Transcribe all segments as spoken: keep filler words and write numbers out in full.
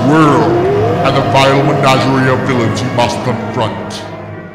world and the vile menagerie of villains he must confront.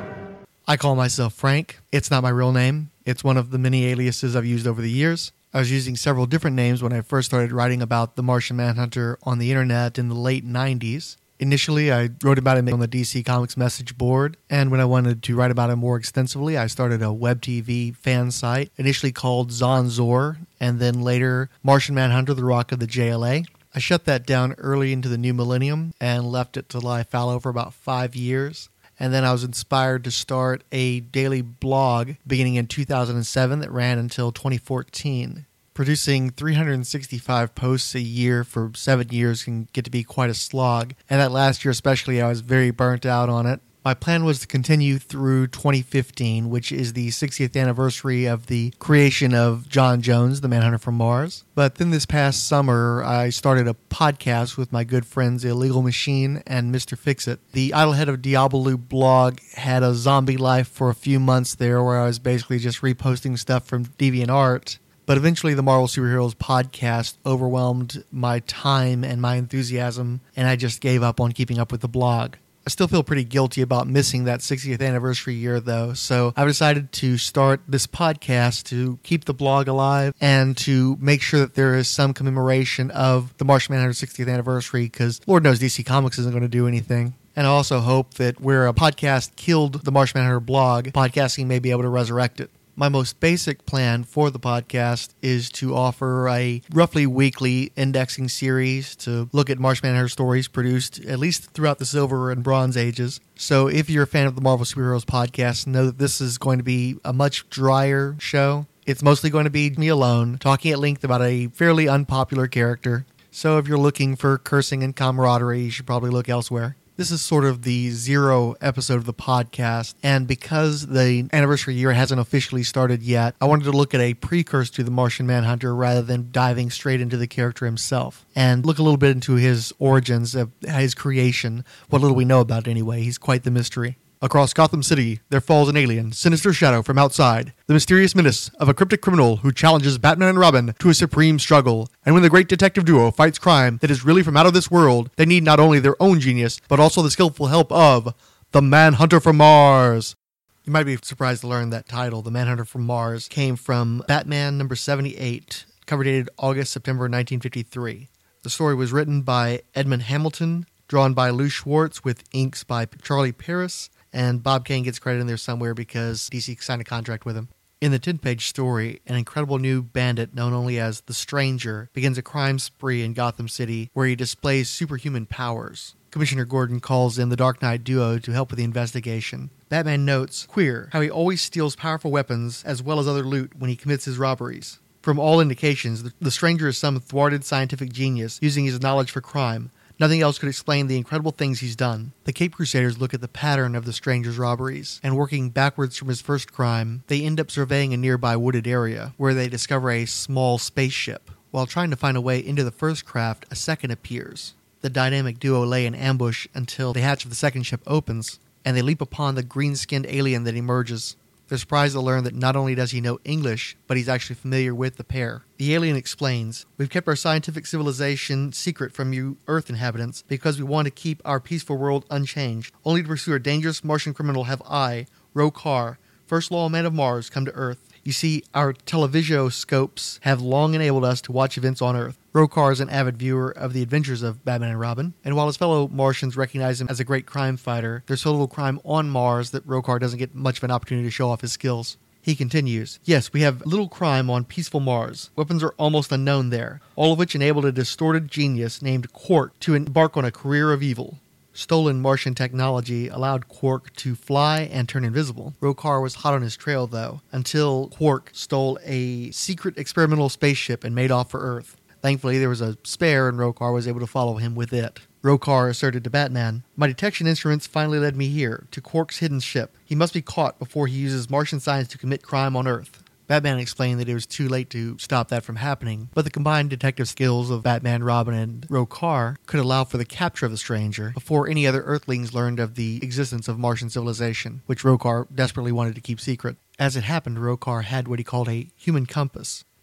I call myself Frank. It's not my real name. It's one of the many aliases I've used over the years. I was using several different names when I first started writing about the Martian Manhunter on the internet in the late nineties. Initially, I wrote about him on the D C Comics message board, and when I wanted to write about him more extensively, I started a web T V fan site, initially called Zonzor, and then later Martian Manhunter, the Rock of the J L A. I shut that down early into the new millennium and left it to lie fallow for about five years. And then I was inspired to start a daily blog beginning in two thousand seven that ran until twenty fourteen. Producing three hundred sixty-five posts a year for seven years can get to be quite a slog, and that last year especially I was very burnt out on it. My plan was to continue through twenty fifteen, which is the sixtieth anniversary of the creation of John Jones, the Manhunter from Mars. But then this past summer, I started a podcast with my good friends Illegal Machine and Mister Fixit. The Idlehead of Diabolou blog had a zombie life for a few months there where I was basically just reposting stuff from DeviantArt. But eventually the Marvel Superheroes podcast overwhelmed my time and my enthusiasm, and I just gave up on keeping up with the blog. I still feel pretty guilty about missing that sixtieth anniversary year, though, so I've decided to start this podcast to keep the blog alive and to make sure that there is some commemoration of the Martian Manhunter sixtieth anniversary, because Lord knows D C Comics isn't going to do anything. And I also hope that where a podcast killed the Martian Manhunter blog, podcasting may be able to resurrect it. My most basic plan for the podcast is to offer a roughly weekly indexing series to look at Martian Manhunter stories produced at least throughout the Silver and Bronze Ages. So if you're a fan of the Marvel Superheroes podcast, know that this is going to be a much drier show. It's mostly going to be me alone, talking at length about a fairly unpopular character. So if you're looking for cursing and camaraderie, you should probably look elsewhere. This is sort of the zero episode of the podcast, and because the anniversary year hasn't officially started yet, I wanted to look at a precursor to the Martian Manhunter rather than diving straight into the character himself, and look a little bit into his origins, of his creation, what little we know about it anyway. He's quite the mystery. Across Gotham City, there falls an alien, sinister shadow from outside, the mysterious menace of a cryptic criminal who challenges Batman and Robin to a supreme struggle. And when the great detective duo fights crime that is really from out of this world, they need not only their own genius, but also the skillful help of the Manhunter from Mars. You might be surprised to learn that title, the Manhunter from Mars, came from Batman number seventy-eight, cover dated August, September nineteen fifty-three. The story was written by Edmund Hamilton, drawn by Lou Schwartz with inks by Charlie Paris, and Bob Kane gets credit in there somewhere because D C signed a contract with him. In the ten-page story, an incredible new bandit known only as the Stranger begins a crime spree in Gotham City where he displays superhuman powers. Commissioner Gordon calls in the Dark Knight duo to help with the investigation. Batman notes, queer, how he always steals powerful weapons as well as other loot when he commits his robberies. From all indications, the, the Stranger is some thwarted scientific genius using his knowledge for crime. Nothing else could explain the incredible things he's done. The Cape Crusaders look at the pattern of the Stranger's robberies, and working backwards from his first crime, they end up surveying a nearby wooded area, where they discover a small spaceship. While trying to find a way into the first craft, a second appears. The dynamic duo lay in ambush until the hatch of the second ship opens, and they leap upon the green-skinned alien that emerges. They're surprised to learn that not only does he know English, but he's actually familiar with the pair. The alien explains, "We've kept our scientific civilization secret from you Earth inhabitants because we want to keep our peaceful world unchanged. Only to pursue a dangerous Martian criminal have I, Rokar, first lawman of Mars, come to Earth. You see, our televisoscopes have long enabled us to watch events on Earth. Rokar is an avid viewer of the adventures of Batman and Robin, and while his fellow Martians recognize him as a great crime fighter, there's so little crime on Mars that Rokar doesn't get much of an opportunity to show off his skills." He continues, "Yes, we have little crime on peaceful Mars. Weapons are almost unknown there, all of which enabled a distorted genius named Quark to embark on a career of evil. Stolen Martian technology allowed Quark to fly and turn invisible. Rokar was hot on his trail, though, until Quark stole a secret experimental spaceship and made off for Earth. Thankfully, there was a spare, and Rokar was able to follow him with it. Rokar asserted to Batman, "My detection instruments finally led me here, to Quark's hidden ship. He must be caught before he uses Martian science to commit crime on Earth." Batman explained that it was too late to stop that from happening, but the combined detective skills of Batman, Robin, and Rokar could allow for the capture of the Stranger before any other Earthlings learned of the existence of Martian civilization, which Rokar desperately wanted to keep secret. As it happened, Rokar had what he called a human compass.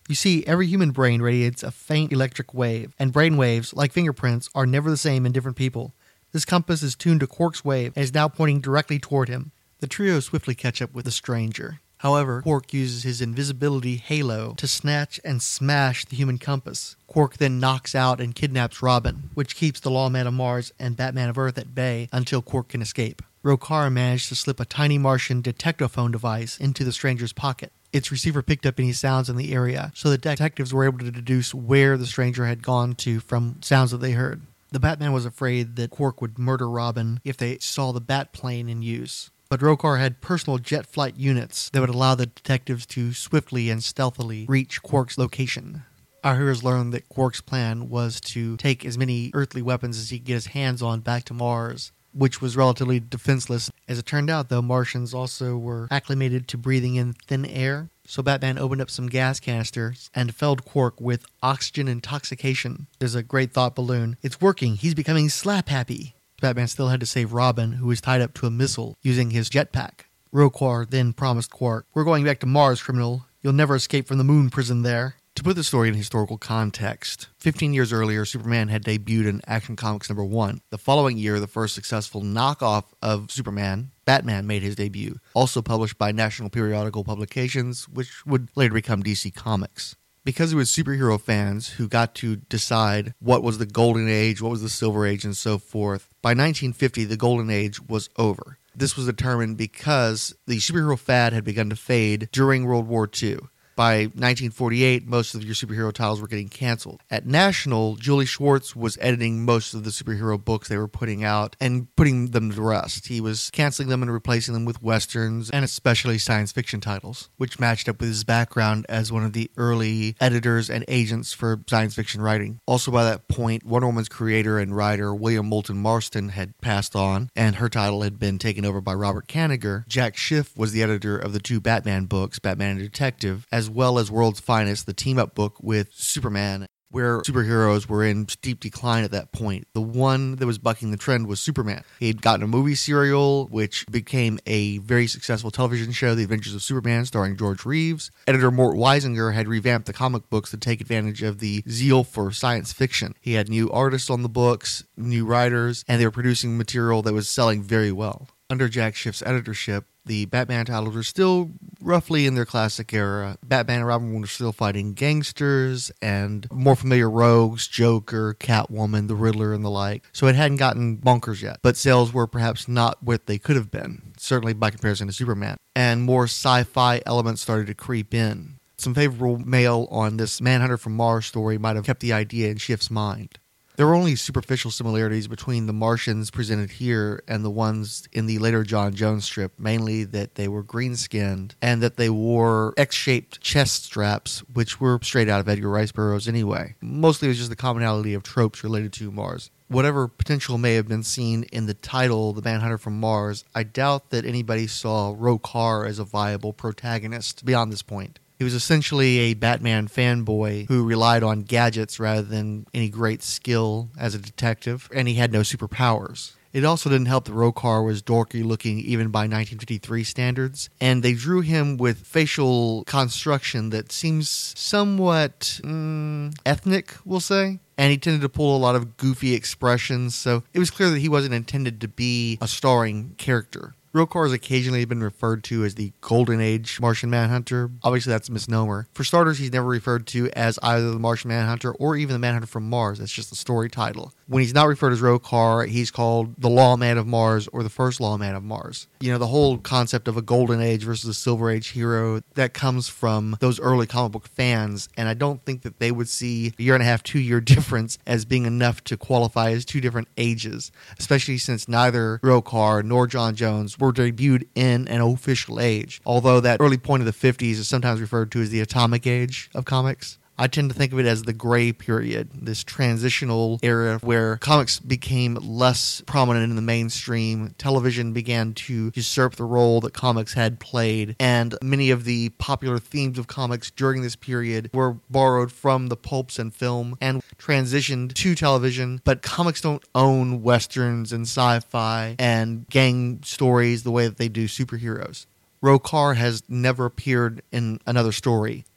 You see, every human brain radiates a faint electric wave, and brain waves, like fingerprints, are never the same in different people. This compass is tuned to Quark's wave and is now pointing directly toward him. The trio swiftly catch up with the stranger. However, Quark uses his invisibility halo to snatch and smash the human compass. Quark then knocks out and kidnaps Robin, which keeps the Lawman of Mars and Batman of Earth at bay until Quark can escape. Rokar managed to slip a tiny Martian detectophone device into the stranger's pocket. Its receiver picked up any sounds in the area, so the detectives were able to deduce where the stranger had gone to from sounds that they heard. The Batman was afraid that Quark would murder Robin if they saw the Bat plane in use. But Rokar had personal jet flight units that would allow the detectives to swiftly and stealthily reach Quark's location. Our heroes learned that Quark's plan was to take as many earthly weapons as he could get his hands on back to Mars, which was relatively defenseless. As it turned out, though, Martians also were acclimated to breathing in thin air, so Batman opened up some gas canisters and felled Quark with oxygen intoxication. There's a great thought balloon. It's working. He's becoming slap happy. Batman still had to save Robin, who was tied up to a missile, using his jetpack. Rokar then promised Quark, "We're going back to Mars, criminal. You'll never escape from the moon prison there." To put the story in historical context, fifteen years earlier, Superman had debuted in Action Comics number one. The following year, the first successful knockoff of Superman, Batman, made his debut, also published by National Periodical Publications, which would later become D C Comics. Because it was superhero fans who got to decide what was the Golden Age, what was the Silver Age, and so forth, by nineteen fifty, the Golden Age was over. This was determined because the superhero fad had begun to fade during World War Two. By nineteen forty-eight, most of your superhero titles were getting canceled. At National, Julie Schwartz was editing most of the superhero books they were putting out and putting them to rest. He was canceling them and replacing them with westerns and especially science fiction titles, which matched up with his background as one of the early editors and agents for science fiction writing. Also by that point, Wonder Woman's creator and writer William Moulton Marston had passed on, and her title had been taken over by Robert Kanigher. Jack Schiff was the editor of the two Batman books, Batman and Detective, as well as World's Finest, the team-up book with Superman, where superheroes were in steep decline at that point. The one that was bucking the trend was Superman. He had gotten a movie serial, which became a very successful television show, The Adventures of Superman, starring George Reeves. Editor Mort Weisinger had revamped the comic books to take advantage of the zeal for science fiction. He had new artists on the books, new writers, and they were producing material that was selling very well. Under Jack Schiff's editorship, the Batman titles were still roughly in their classic era. Batman and Robin were still fighting gangsters and more familiar rogues, Joker, Catwoman, the Riddler, and the like. So it hadn't gotten bonkers yet. But sales were perhaps not what they could have been, certainly by comparison to Superman. And more sci-fi elements started to creep in. Some favorable mail on this Manhunter from Mars story might have kept the idea in Schiff's mind. There were only superficial similarities between the Martians presented here and the ones in the later John Jones strip, mainly that they were green-skinned and that they wore X-shaped chest straps, which were straight out of Edgar Rice Burroughs anyway. Mostly it was just the commonality of tropes related to Mars. Whatever potential may have been seen in the title, The Manhunter from Mars, I doubt that anybody saw Rokar as a viable protagonist beyond this point. He was essentially a Batman fanboy who relied on gadgets rather than any great skill as a detective, and he had no superpowers. It also didn't help that Rokar was dorky looking even by nineteen fifty-three standards, and they drew him with facial construction that seems somewhat mm, ethnic, we'll say. And he tended to pull a lot of goofy expressions, so it was clear that he wasn't intended to be a starring character. Rokar has occasionally been referred to as the Golden Age Martian Manhunter. Obviously, that's a misnomer. For starters, he's never referred to as either the Martian Manhunter or even the Manhunter from Mars. That's just the story title. When he's not referred as Rokar, he's called the Lawman of Mars or the First Lawman of Mars. You know, the whole concept of a Golden Age versus a Silver Age hero, that comes from those early comic book fans, and I don't think that they would see a year and a half, two year difference as being enough to qualify as two different ages, especially since neither Rokar nor John Jones were debuted in an official age, although that early point of the fifties is sometimes referred to as the atomic age of comics. I tend to think of it as the gray period, this transitional era where comics became less prominent in the mainstream, television began to usurp the role that comics had played, and many of the popular themes of comics during this period were borrowed from the pulps and film and transitioned to television, but comics don't own westerns and sci-fi and gang stories the way that they do superheroes. Rokar has never appeared in another story.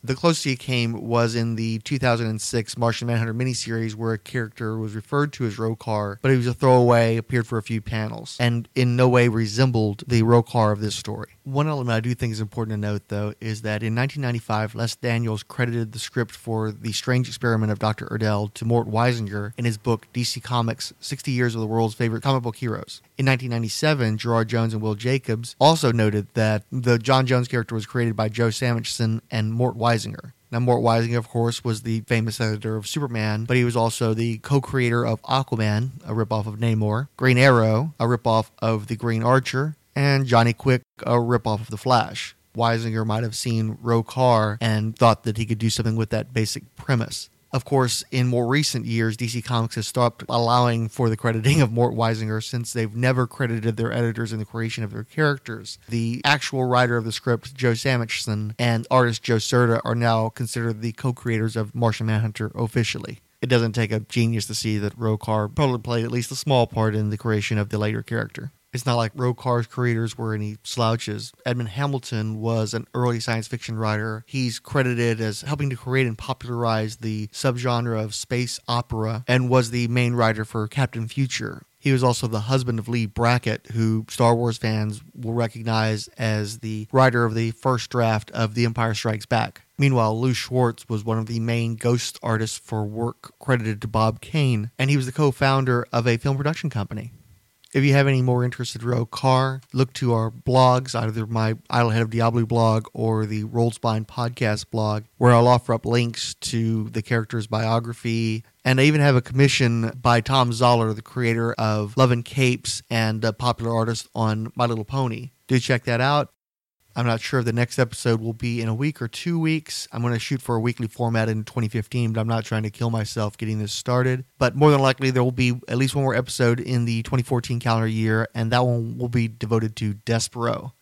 The closest he came was in the two thousand six Martian Manhunter miniseries, where a character was referred to as Rokar, but he was a throwaway, appeared for a few panels, and in no way resembled the Rokar of this story. One element I do think is important to note, though, is that in nineteen ninety-five, Les Daniels credited the script for The Strange Experiment of Doctor Erdell to Mort Weisinger in his book D C Comics, sixty years of the World's Favorite Comic Book Heroes. In nineteen ninety-seven, Gerard Jones and Will Jacobs also noted that the John Jones character was created by Joe Samachson and Mort Weisinger. Now, Mort Weisinger, of course, was the famous editor of Superman, but he was also the co-creator of Aquaman, a ripoff of Namor, Green Arrow, a ripoff of the Green Archer, and Johnny Quick, a ripoff of The Flash. Weisinger might have seen Rokar and thought that he could do something with that basic premise. Of course, in more recent years, D C Comics has stopped allowing for the crediting of Mort Weisinger since they've never credited their editors in the creation of their characters. The actual writer of the script, Joe Samachson, and artist Joe Certa are now considered the co-creators of Martian Manhunter officially. It doesn't take a genius to see that Rokar probably played at least a small part in the creation of the later character. It's not like Rokar's creators were any slouches. Edmund Hamilton was an early science fiction writer. He's credited as helping to create and popularize the subgenre of space opera and was the main writer for Captain Future. He was also the husband of Lee Brackett, who Star Wars fans will recognize as the writer of the first draft of The Empire Strikes Back. Meanwhile, Lou Schwartz was one of the main ghost artists for work credited to Bob Kane, and he was the co-founder of a film production company. If you have any more interest in Rokar, look to our blogs, either my Idlehead of Diablo blog or the Rolled Spine podcast blog, where I'll offer up links to the character's biography. And I even have a commission by Tom Zoller, the creator of Love and Capes and a popular artist on My Little Pony. Do check that out. I'm not sure if the next episode will be in a week or two weeks. I'm going to shoot for a weekly format in twenty fifteen, but I'm not trying to kill myself getting this started. But more than likely, there will be at least one more episode in the twenty fourteen calendar year, and that one will be devoted to Despero.